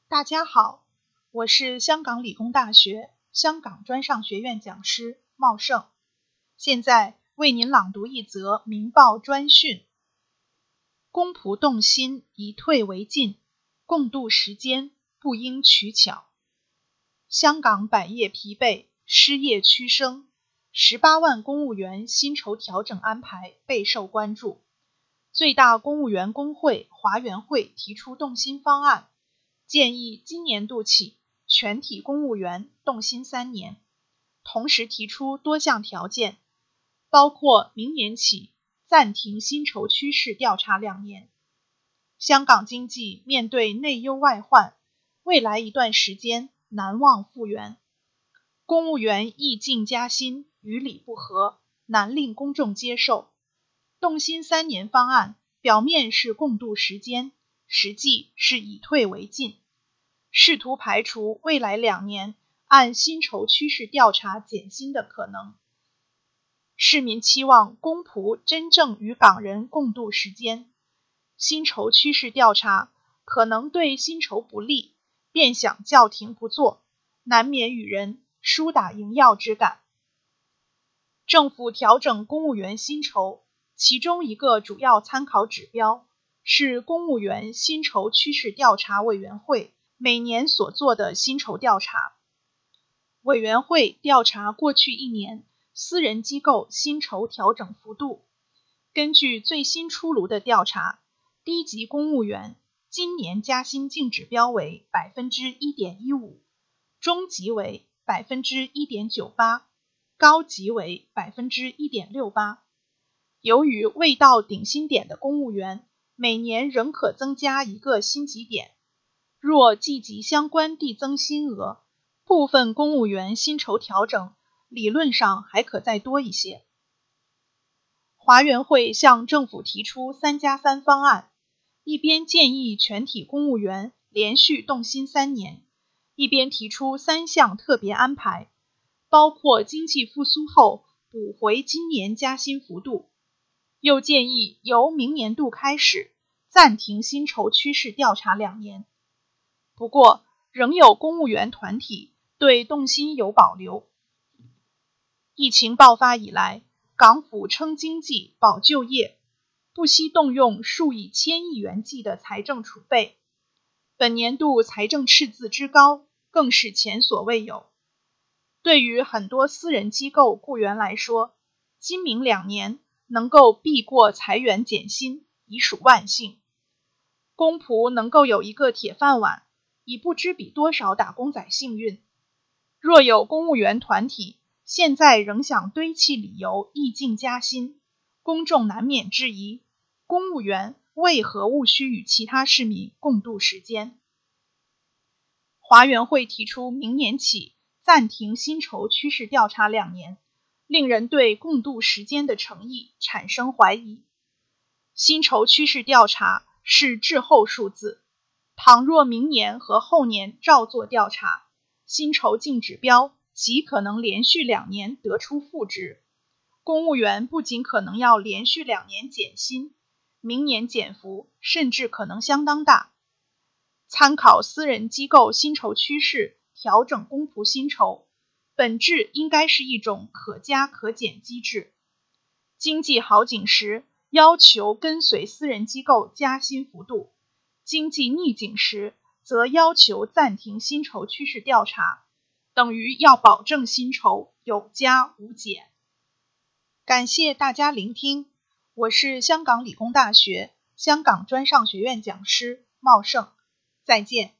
大家好，我是香港理工大学香港专上学院讲师茂盛，现在为您朗读一则明报专讯。公仆动心，以退为进，共度时间，不应取巧。香港百业疲惫，失业趋生，18万公务员薪酬调整安排备受关注。最大公务员工会华员会提出动薪方案，建议今年度起全体公务员动薪3年，同时提出多项条件，包括明年起暂停薪酬趋势调查2年。香港经济面对内忧外患，未来一段时间难望复原。公务员议进加薪与理不合，难令公众接受。动薪3年方案表面是共度时间，实际是以退为进，试图排除未来2年按薪酬趋势调查减薪的可能。市民期望公仆真正与港人共度时间，薪酬趋势调查可能对薪酬不利，便想叫停不做，难免与人输打赢要之感。政府调整公务员薪酬，其中一个主要参考指标是公务员薪酬趋势调查委员会每年所做的薪酬调查。委员会调查过去1年私人机构薪酬调整幅度，根据最新出炉的调查，低级公务员今年加薪净指标为 1.15%， 中级为 1.98%， 高级为 1.68%。 由于未到顶薪点的公务员每年仍可增加1个薪级点，若计及相关递增薪额，部分公务员薪酬调整理论上还可再多一些。华员会向政府提出3+3方案，一边建议全体公务员连续动薪3年，一边提出3项特别安排，包括经济复苏后补回今年加薪幅度，又建议由明年度开始暂停薪酬趋势调查2年。不过，仍有公务员团体对动薪有保留。疫情爆发以来，港府撑经济保就业，不惜动用数以千亿元计的财政储备，本年度财政赤字之高更是前所未有。对于很多私人机构雇员来说，今明2年能够避过裁员减薪已属万幸。公仆能够有一个铁饭碗，已不知比多少打工仔幸运。若有公务员团体现在仍想堆砌理由议进加薪，公众难免质疑，公务员为何务须与其他市民共度时间？华员会提出明年起暂停薪酬趋势调查2年，令人对共度时间的诚意产生怀疑。薪酬趋势调查是滞后数字，倘若明年和后年照做调查，薪酬净指标极可能连续2年得出负值，公务员不仅可能要连续2年减薪，明年减幅甚至可能相当大。参考私人机构薪酬趋势调整公仆薪酬，本质应该是一种可加可减机制。经济好景时，要求跟随私人机构加薪幅度，经济逆境时，则要求暂停薪酬趋势调查，等于要保证薪酬有加无减。感谢大家聆听，我是香港理工大学香港专上学院讲师茂盛，再见。